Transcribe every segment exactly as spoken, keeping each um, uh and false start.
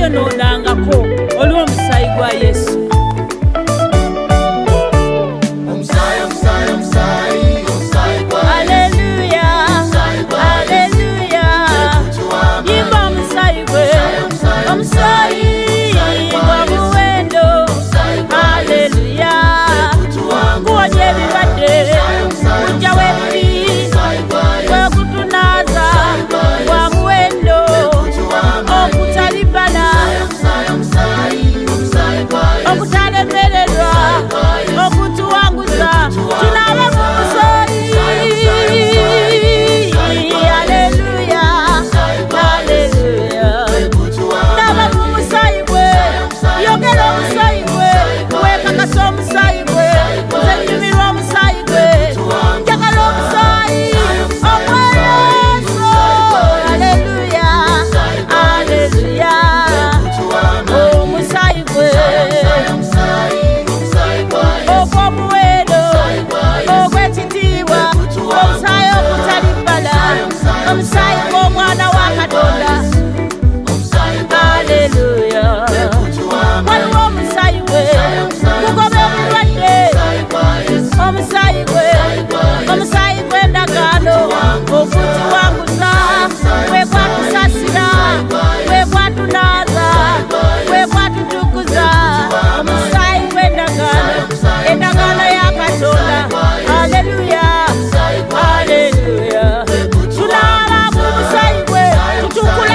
tayononangako olw'omusaayi gwa Yesu. Hallelujah. Tulala kumusaiwe, tutukule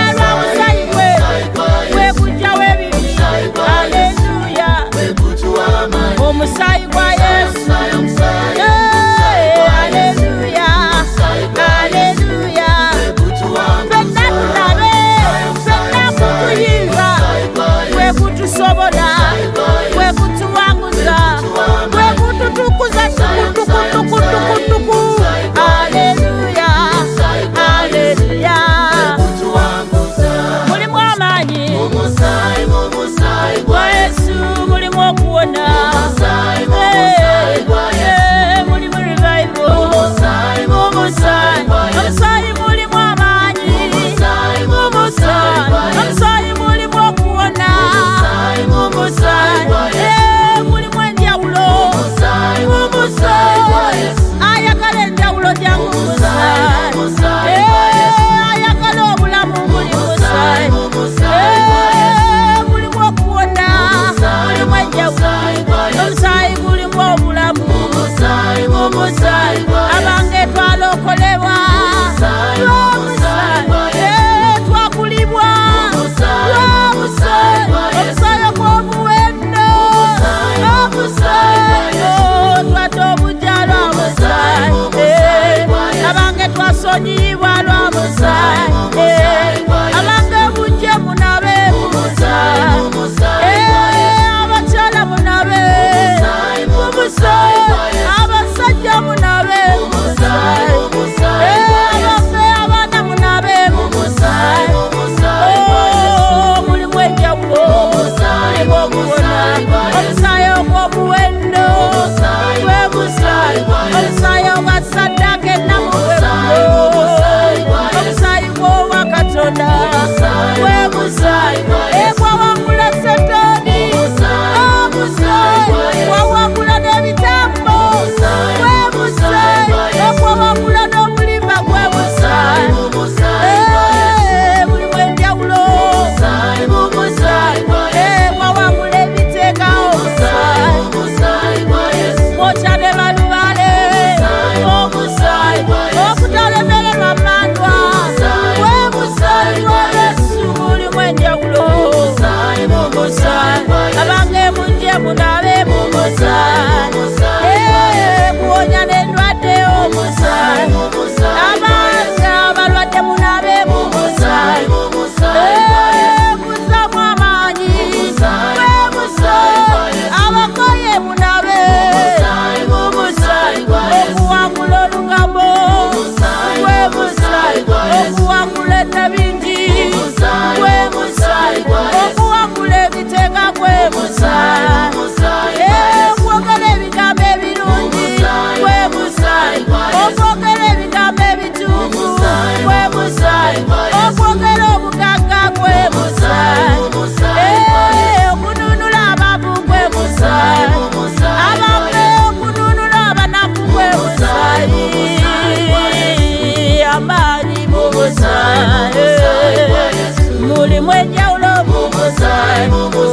mulimu enjawulo mu musaayi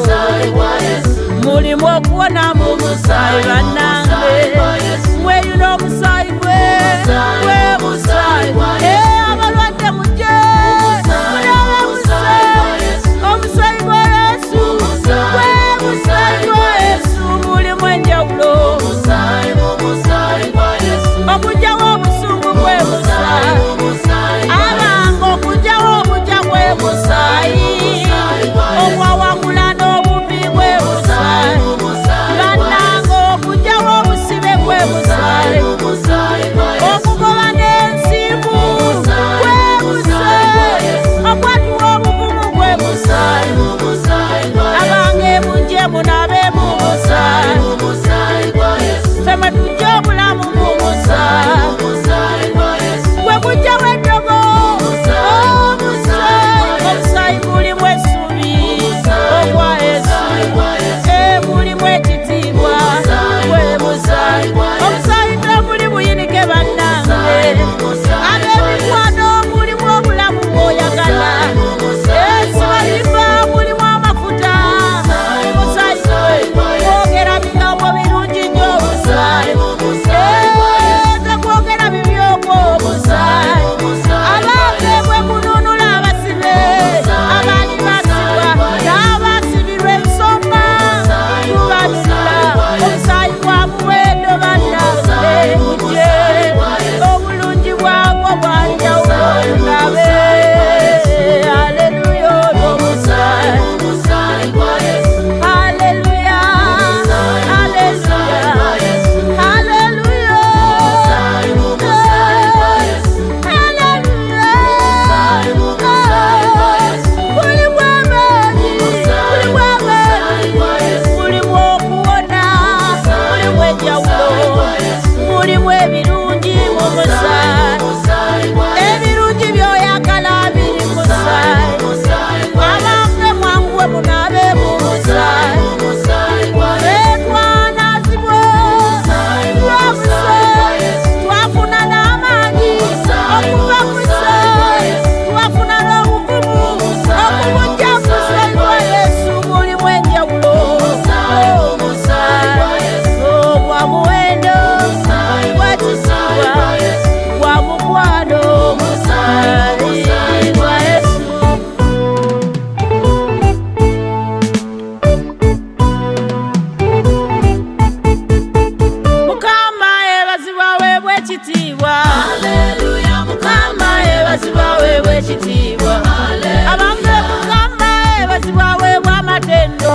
mulimu okuwona mu musaayi bannange mweyuna omusaayi gwe gwe musaayi abalwadde mujje mulabe musaayi omusaayi gwa Yesu gwe musaayi gwa Yesu mulimu enjawulo okujjawo obusungu gwe musaayi abanga okujjawo obujja gwe musaayi okwawangula n'obumbi gwe musaayi bannange okujjawo obusibe gwe musaayi okugoba n'ensimbu gwe musaayi okwatuwa obuvumu gwe musaayi abange munje munabe mu musaayi femme tujja obulamu mu musaayi gwe kujja weddogo omusaayi omusaayi mulimu essubi ogwa Yesu mulimu ekitiibwa gwe musaayi omusaayi temuli buyinike bannange ab'emikwano mulimu obulamu bw'oyagala esibalimba mulimu amafuta omusaayi kwogera bigambo birungi nnyo omusaayi tekwogera bibyoko omusaayi abange bwe kununula abasibe abaali basibwa n'abasibirwa ensonga tubanunula omusaayi gwa muwendo bannange mujje obulungi bwagwo bwanjawulo olabe haleluya olw'omusaayi haleluya haleluya mulimu amaanyi mulimu amaanyi mulimu okuwona mulimu enjawulo mulimu ebirungi mu musaayi ebirungi by'oyagala biri mu musaayi abange mwanguwe munabe mu musaayi etwanazibwa lwa musaayi twafuna n'amaanyi okuva mu musaayi twafuna n'obuvumu okubujja mu musaayi gwa Yesu mulimu enjawulo omusaayi gwa muwendo gwa kitiibwa gwa mukwano omusaayi gwa Yesu Mukama ebazibwa weebwe ekitiibwa Mukama ebazibwa weebwe ekitiibwa abange Mukama ebazibwa weebwe amatendo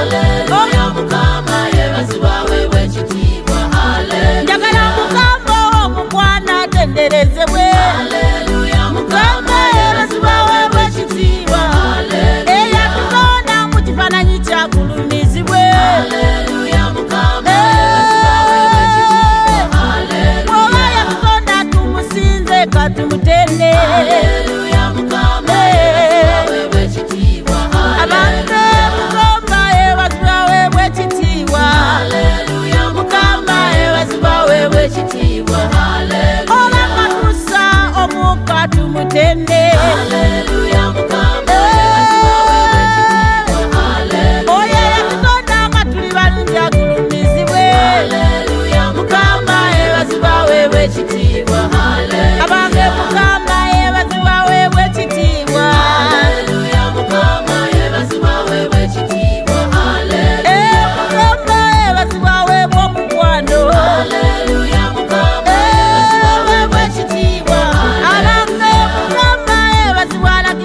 njagala Mukama omukwana atenderezebwe Mukama ebazibwa weebwe ekitiibwa eyatutonda mu kifaananyi kyakulumizibwe oba yatutonda tumusinze katumutende abange Mukama ebazibwa weebwe ekitiibwa Mukama ebazibwa weebwe ekitiibwa oba katusa omukka tumutende oyo yatutonda nga tuli balungi agulumizibwe Mukama ebazibwa weebwe ekitiibwa abange Mukama ebazibwa weebwe ekitiibwa Mukama ebazibwa weebwe omukwano abange Mukama ebazibwa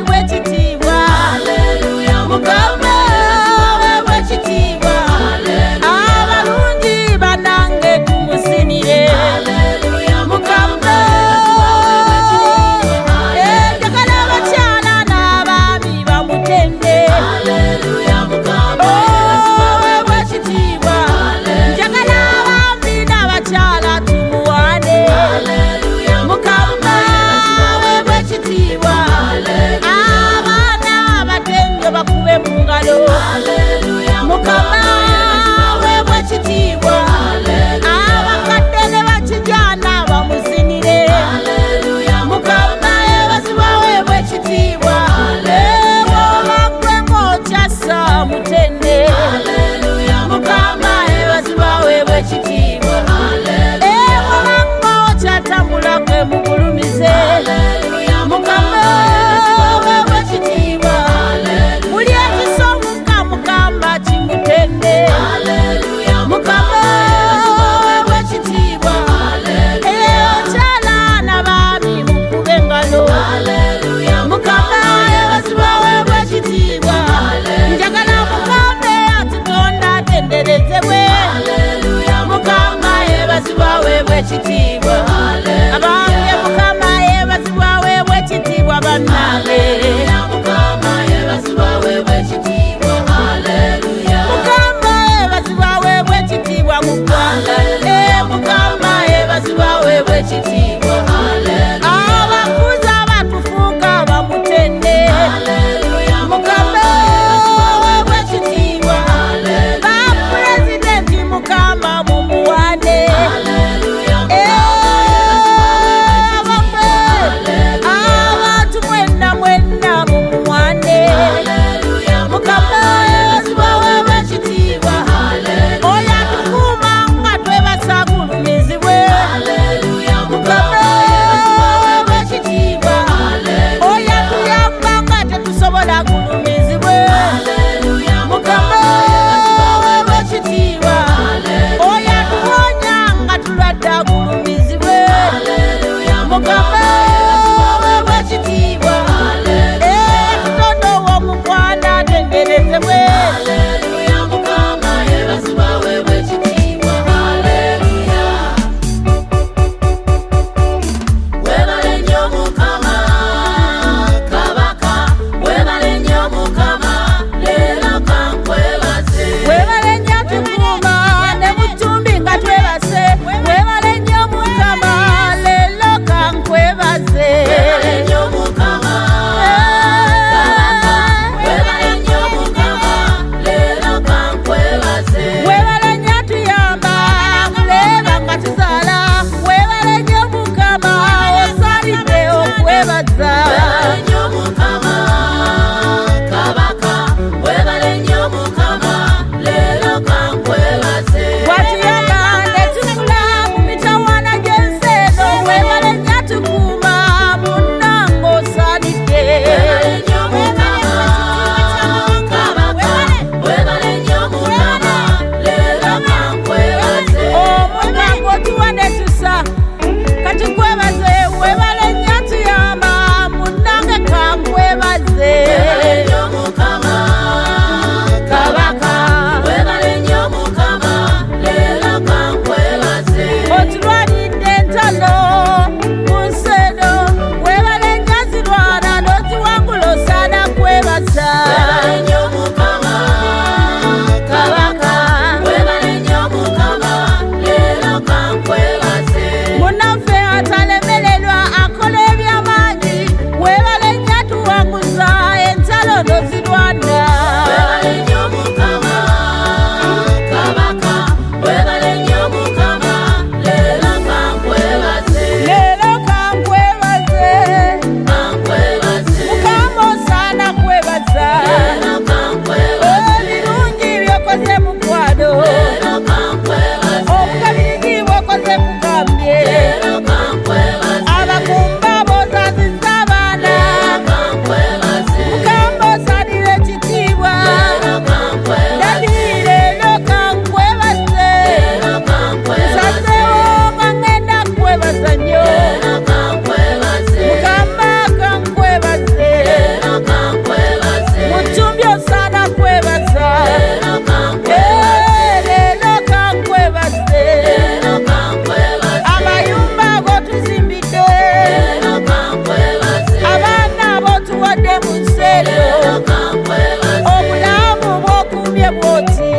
muselo obulamu bwokumye bwoti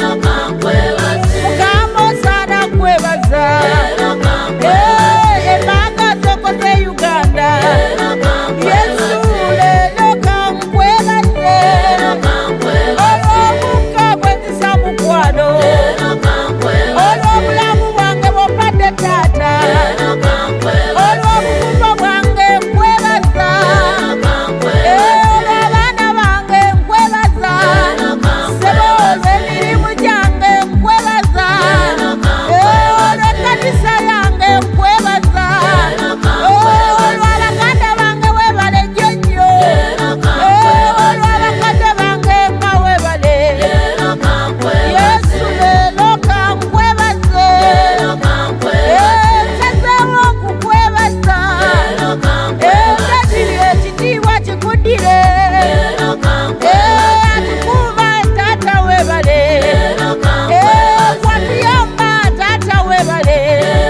mukama osana kwebaza emanga zokoze Uganda Yesu lelo kankwebaze olwobuka bwenzisa mukwano olwobulamu bwange bwopadde taata olwobukufa bwange nkwebaza olw'abaana bange nkwebaza sebo olw'emirimu gyange nkwebaza olw'ekkanisa yange nkwebaza olw'abaganda bange weebale jjojjo olw'abakadde bange nga weebale Yesu leero kankwebaze nsazeewo okukwebaza ekadiri ekitiibwa kikuddire atukuuma taata weebale watuyamba taata weebale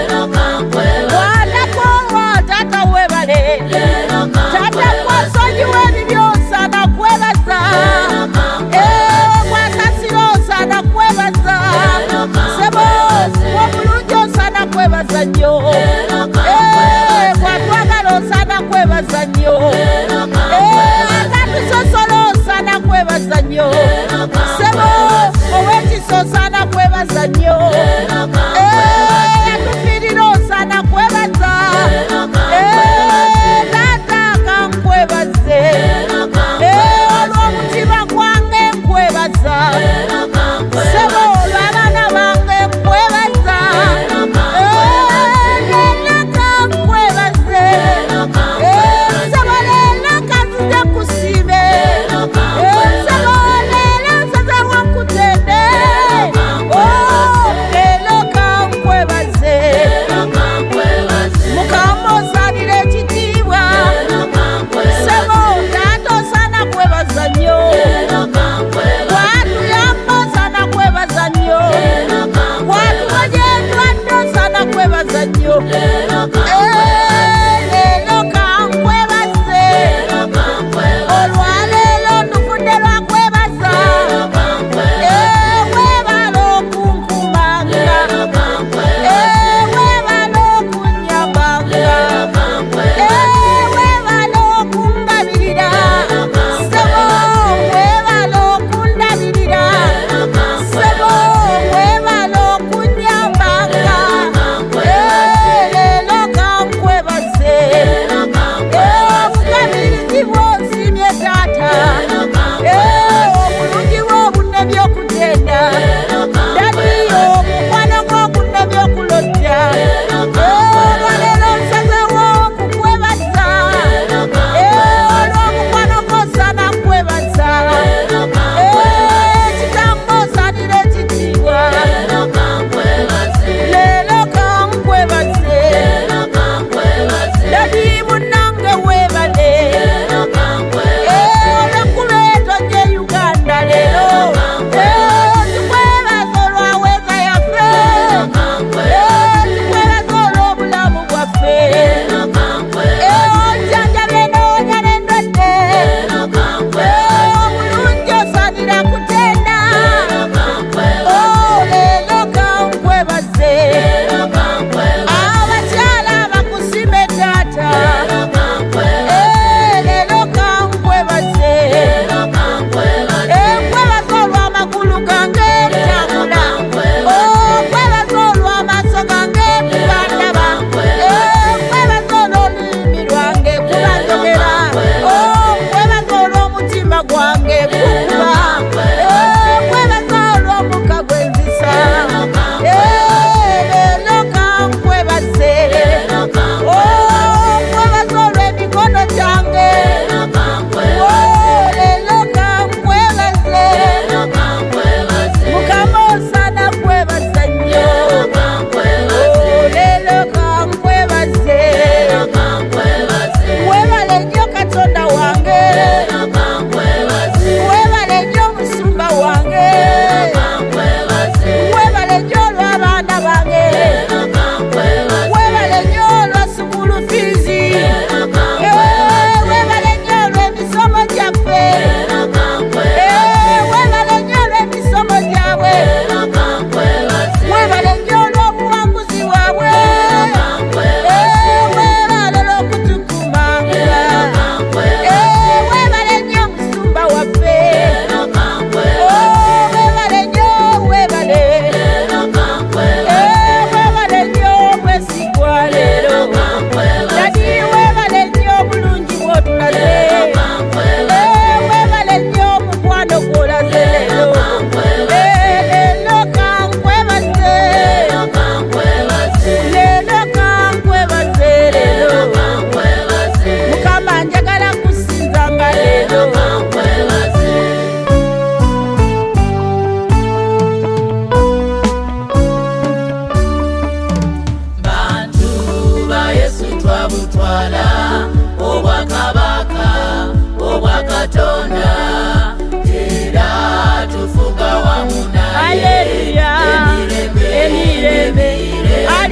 watakowa taata weebale taata kwasonyiwa ebibyo osana kwebaza kwasasira osana kwebaza sebo obulungi osana kwebaza nnyo kwatwagala osana kwebaza nnyo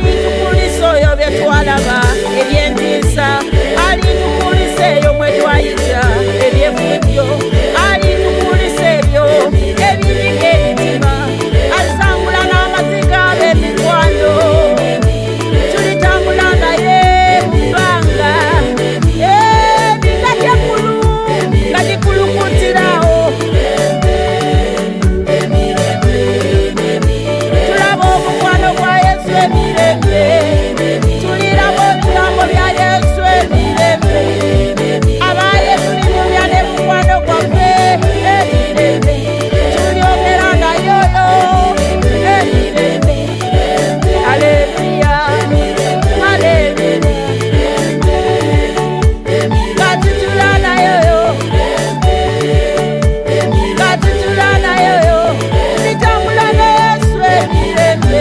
alitukulisa oyo bye twalaba ebyentiisa, alitukulisa eyo mwe twayita ebyefujjo, alitukulisa ebyo ebibiga emitima, alisangula n'amaziga ab'emikwano. Tulitambula naye mu bbanga, ebika ky'eggulu nga gikulukutirawo. Tulaba omukwano gwa Yesu emirembe, tuliraba ebigambo bya Yesu emirembe, abaye tulinyumya ne mukwano gwaffe emirembe, tulyogera naye oyo emirembe. Haleluya, haleluya. Kati tula naye oyo, kati tula naye oyo, tulitambula ne Yesu emirembe.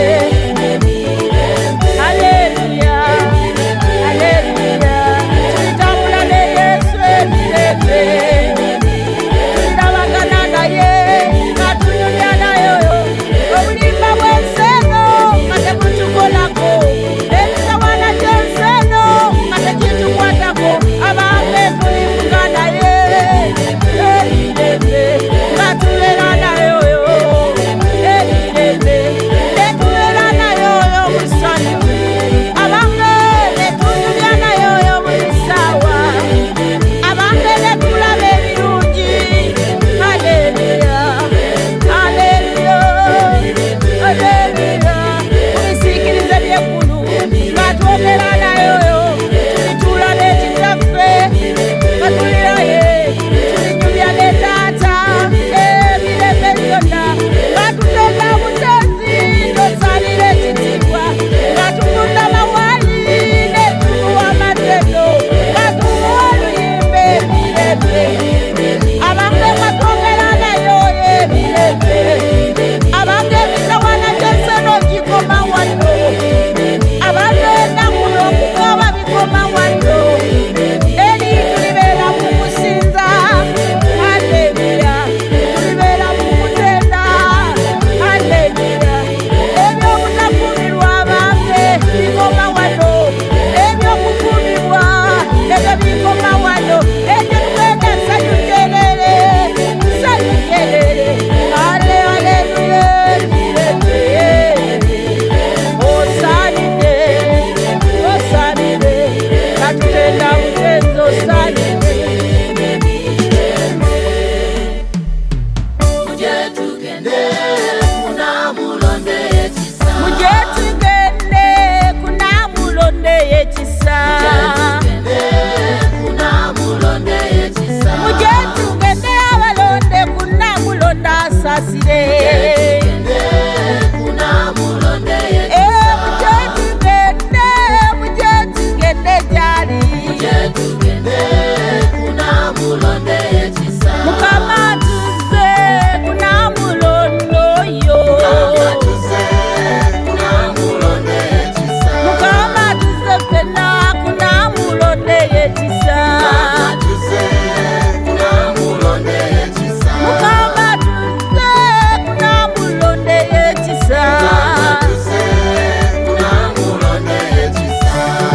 Haleluya, haleluya. Tulitambula ne Yesu emirembe, tulirabagana naye nga tunyumya naye oyo, obulimba bw'enseno nga tebutukolako, ebitawana gy'enseno nga tekitukwatako, abange tulivuga naye emirembe, nga tubeera naye oyo emirembe, ne tubeera naye oyo mu ssanyu, abange ne tunyumya naye oyo buli ssaawa, abange ne tulaba ebirungi. Haleluya, haleluya, haleluya. Tulisiikiriza by'eggulu nga twogera naye oyo, tulituula n'ekitaffe nga tuliraye, tulinyumya ne Taata emirembe byonna, nga tutenda butenzi tosalira ekitiibwa, nga tufunda mawali ne tumuwa amatendo, nga tumuwa oluyimba emirembe, abange nga twogera naye oyo emirembe, abange ebitawana gy'enseno gikoma wano, abange ennaku n'okukaaba bikoma wano, eri tulibeera mu kusinza. Haleluya, tulibeera mu kutenda. Haleluya, eby'obutakuumirwa abange bikoma wano, eby'okukuumirwa ebyo bikoma wano, ekyo twenda ssanyu lyerere, ssanyu lyerere. Hale, haleluya, emirembe. Osaanidde, osaanidde, nga tutenda butenzi osaanidde. Muje tugende kunamulonde ekisa. Muje tugende kunamulonde ekisa. Tugende kunamulonde ekisa. Muje tugende abalonde kunamulonde asasire. Tugende kunamulonde Eh, ekisa. muje tugende, muje tugende gyali. Muje tugende kunamulonde ekisa. Mukama tuze kunamulonde oyo. Mukama tuze kunamulonde ekisa. Mukama tuze ffenna kunamulonde ekisa. Mukama tuze kunamulonde ekisa. Mukama tuze kunamulonde ekisa. Mukama tuze kunamulonde ekisa.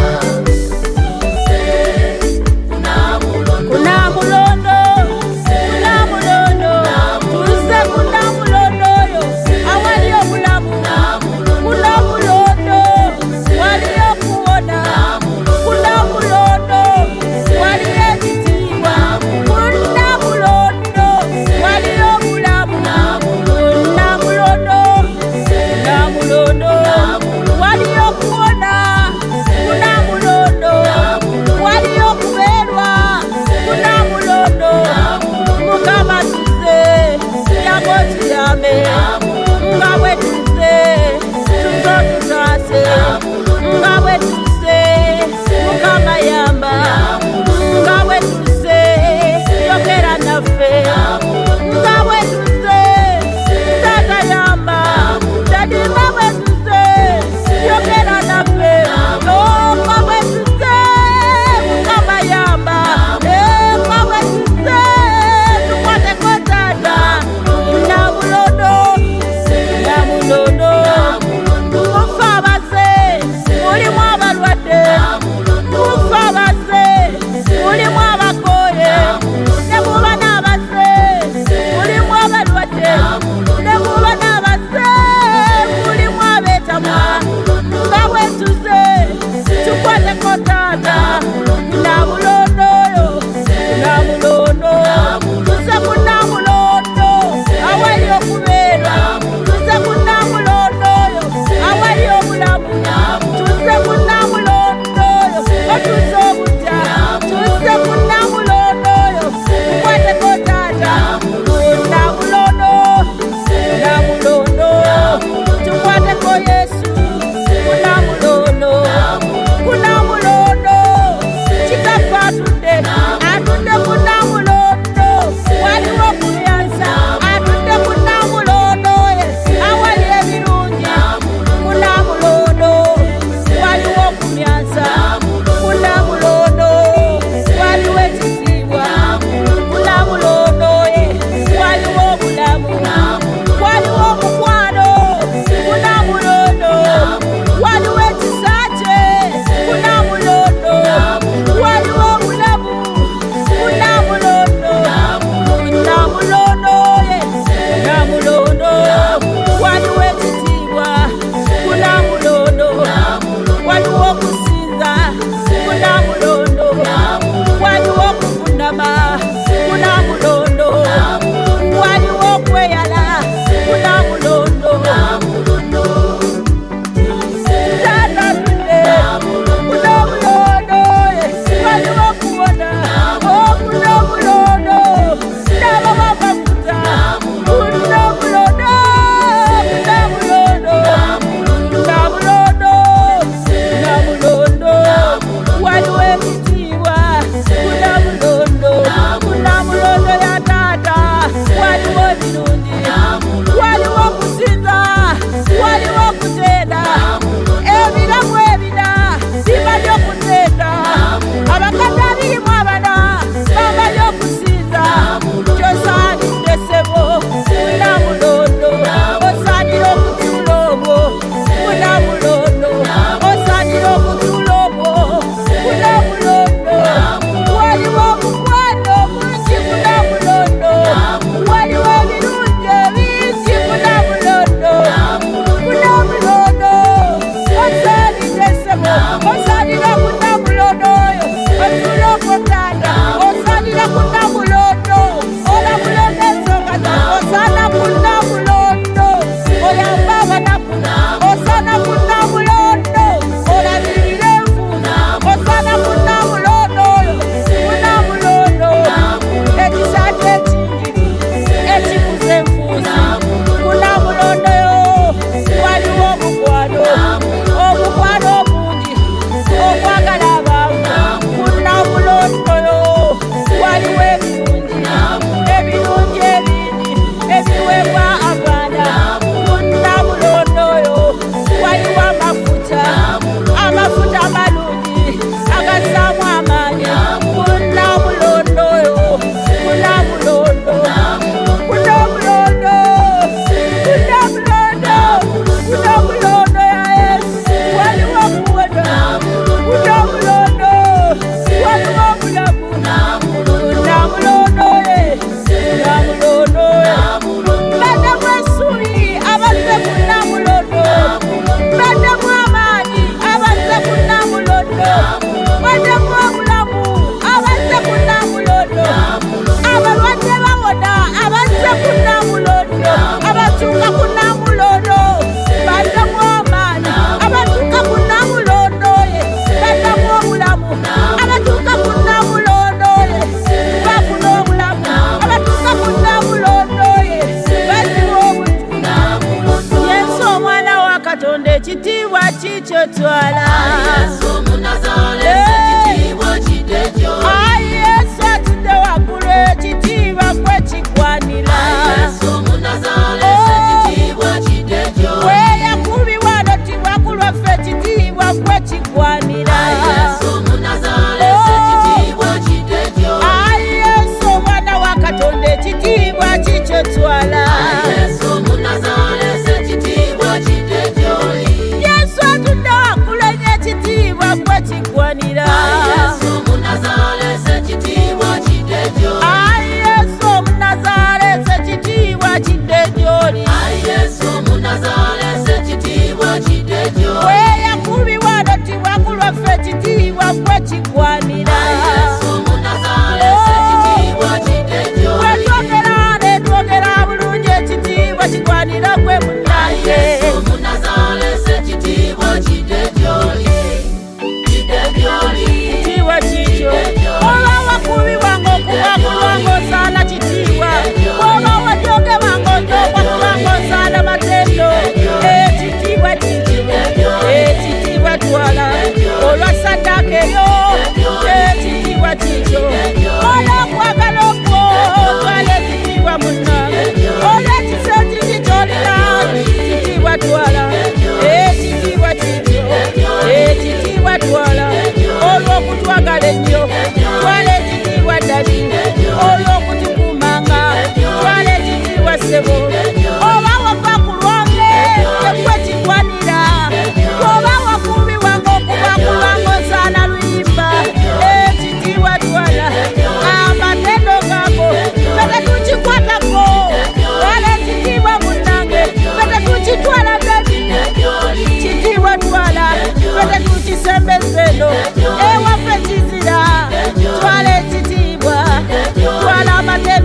Tuze kunamulonde. Kunamulondo, kunamulondo, tuze kunamulondo oyo, awali obulamu. Kunamulondo, wali okuwona. Kunamulondo, wali ekitiibwa. Kunamulondo, wali obulamu. Kunamulondo, kunamulondo, wali okuwona. Kunamulondo, wali okubeerwa. Kunamulondo, Mukama tuze, yago tuyambe, nga bwe tuze, tuzo tutaase, nga bwe tuze, Mukama yamba, nga bwe tuze, yogera naffe, nga bwe tuze, Taata yamba, Dadi nga bwe tuze, yogera naffe, oh, nga bwe tuze, Mukama yamba, eh, nga bwe tuze, tukwateko Taata. Kunamulondo,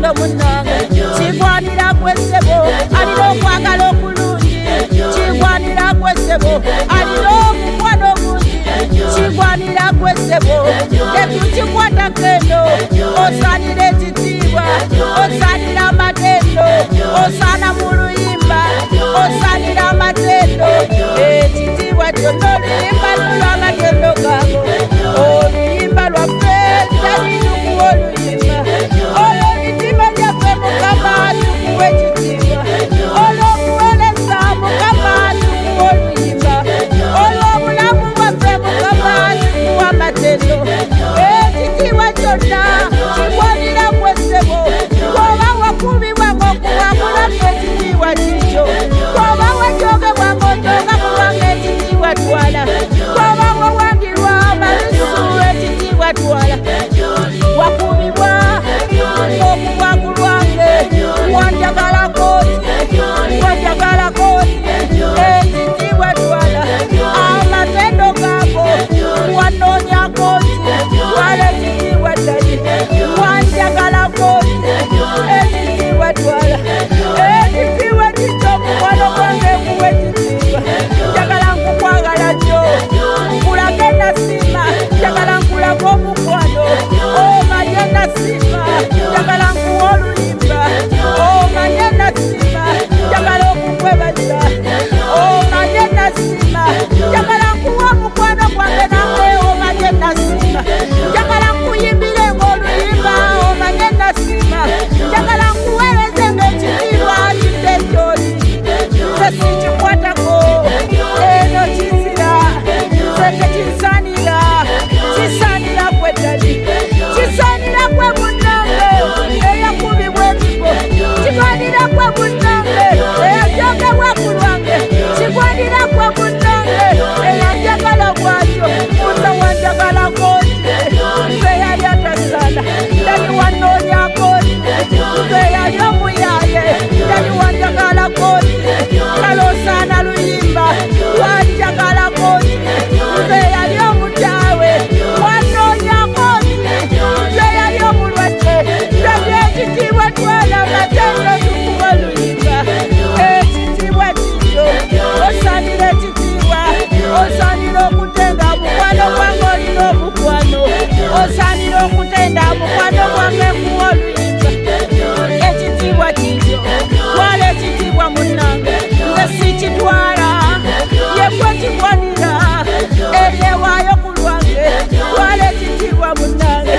matendo munange kigwanira gwesebo alina okwagala okulungi kigwanira gwesebo alina omukwano mungi kigwanira gwesebo tetukikwata kendo osanira ekitiibwa osanira amatendo osana mu luyimba osanira amatendo ekitiibwa kyonna oluyimba lulw'amatendo gago oluyimba lwaffe talinukuwa oluyimba olwo mitima gyaffe mukama tukuwa ekitiibwa olw'okuweereza mukama tukuwa oluyimba olw'obulamu bwaffe mukama tukuwa amatendo ekitiibwa kyonna kigwanira gwesebo bw'oba wakubibwa ng'okuwabulamu ekitiibwa kikyo bw'oba wajogebwa ng'ojoga kubanga ekitiibwa twala bw'oba wawangirwa amalusu ekitiibwa twala wakubibwa okuva ku lwange wanjagala kooti wanjagala kooti ekitiibwa twala amatendo gago wanoonya kooti twala ekitiibwa ddali wanjagala kooti ekitiibwa twala ekitiibwa kikyo omukwano gwange kuwa ekitiibwa njagala nkukwagala nnyo nkulage nasima njagala nkulaga omukwano omanye nasima njagala nkuwa oluyimba omanye nasima njagala okukwebaza omanye nasima njagala nkuwa omukwano gwange nange omanye nasima njagala nkuyimbire ng'oluyimba omanye nasima njagala nkuweereze ng'ekitiibwa kidde gy'oli nze sikikwatako eno kizira nze tekinsaanira kisaanira gwe ddali kisaanira gwe munnange eyakubibwa ebigo kigwanira gwe munnange eyajogebwa ku lwange kigwanira gwe munnange eyanjagala bwatyo musa wanjagala kooti nze yali atasaana ddali wanoonya kooti nze yali omuyaaye ddali wanjagala kooti kale osaana luyimba wanjagala kooti nze yali omutaawe wanoonya kooti nze yali omulwadde ddali ekitiibwa twala amatendo tukuba luyimba ekitiibwa kikyo osaanira ekitiibwa osaanira okutenda mukwano gwange olina omukwano osaanira okutenda mukwano gwange kuwa oluyimba ekitiibwa kikyo twala ekitiibwa munnange nze sikitwala yegwe kigwanira eryewaayo ku lwange twala ekitiibwa munnange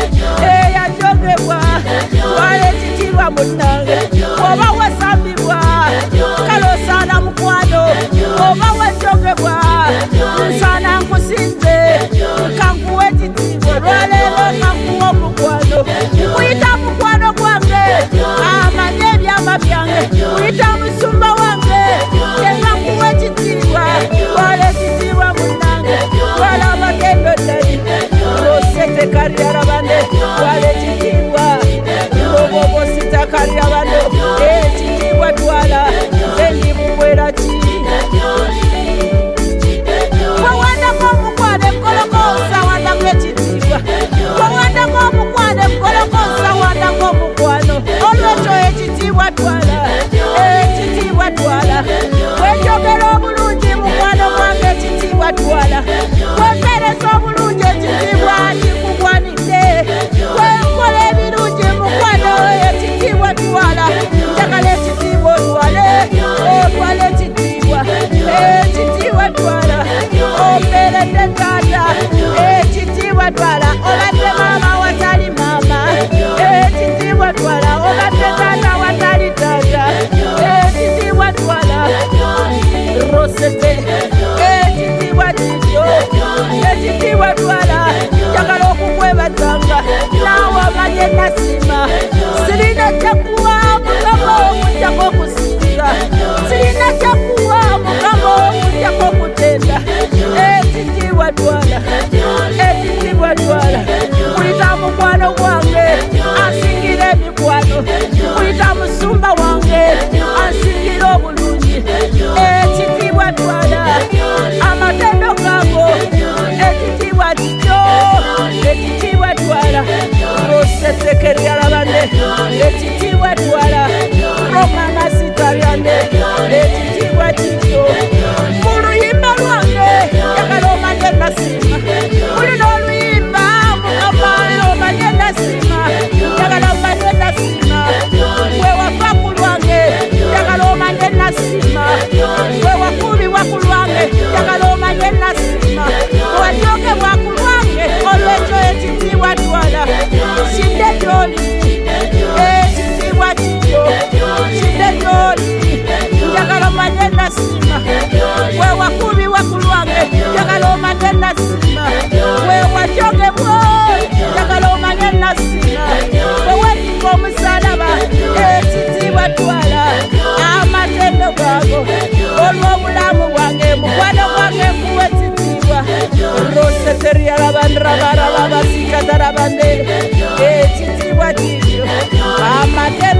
eyajogebwa twala ekitiibwa munnange oba wasambibwa kale osaana mukwano oba wajogebwa nsaana nkusinze kankuwa ekitiibwa olwaleero kankuwa omukwano nkuyita mukwano gwange amanye ebyama byange nkuyita musumba wange yenga nkuwa ekitiibwa twala ekitiibwa munnange twala amatendo ddali losetekalira bane twala ekitiibwa obobo sitakalira bano ekitiibwa twala nze ndikuwera ki wawandako omukwano ekkolokoosa wandako ekitiibwa wawandako omukwano ekkolokoosa wandako omukwano olwekyo ekitiibwa twala ekitiibwa twala wenjogera obulungi mukwano gwange ekitiibwa twala wempereza obulungi ekitiibwa kikugwanidde wenkola ebirungi mukwano ekitiibwa twala njagala ekitiibwa otwale otwala ekitiibwa ekitiibwa twala ompeeredde taata ekitiibwa twala obadde maama watali maama ekitiibwa twala obadde taata watali taata ekitiibwa twala rosete ekitiibwa kikyo ekitiibwa twala njagala okukwebazanga naawe omanye nasima sirina kyakuwa mukama okujjako okusinza sirina kyakuwa mukama okujjako okutenda ekitiibwa twala ekitiibwa twala kuyita mukwano gwange asingira emikwano kuyita musumba wange asingira obulungi ekitiibwa twala amatendo gago ekitiibwa kikyo ekitiibwa twala rosetekeryalabane ekitiibwa ekitiibwa twala amatendo gago olw'obulamu bwange mukwano gwange nkuwa ekitiibwa roseterialabandrabarababasikatarabande ekitiibwa kikyo amatendo